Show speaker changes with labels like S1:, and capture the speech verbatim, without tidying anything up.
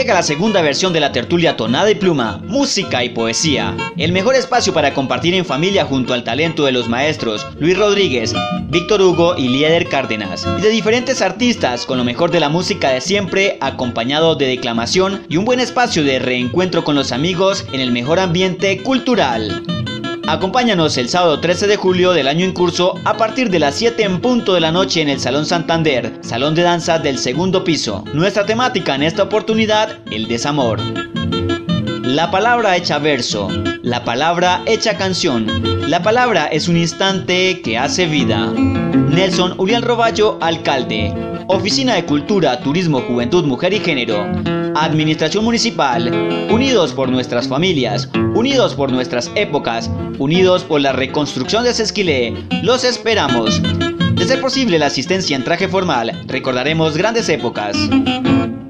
S1: Llega la segunda versión de la tertulia Tonada y Pluma, música y poesía. El mejor espacio para compartir en familia junto al talento de los maestros Luis Rodríguez, Víctor Hugo y Lieder Cárdenas. Y de diferentes artistas con lo mejor de la música de siempre, acompañado de declamación y un buen espacio de reencuentro con los amigos en el mejor ambiente cultural. Acompáñanos el sábado trece de julio del año en curso a partir de las siete en punto de la noche en el Salón Santander, salón de danza del segundo piso. Nuestra temática en esta oportunidad, el desamor. La palabra hecha verso, la palabra hecha canción, la palabra es un instante que hace vida. Nelson Uriel Roballo, alcalde. Oficina de Cultura, Turismo, Juventud, Mujer y Género. Administración Municipal. Unidos por nuestras familias, unidos por nuestras épocas, unidos por la reconstrucción de Sesquilé. Los esperamos. De ser posible la asistencia en traje formal, recordaremos grandes épocas.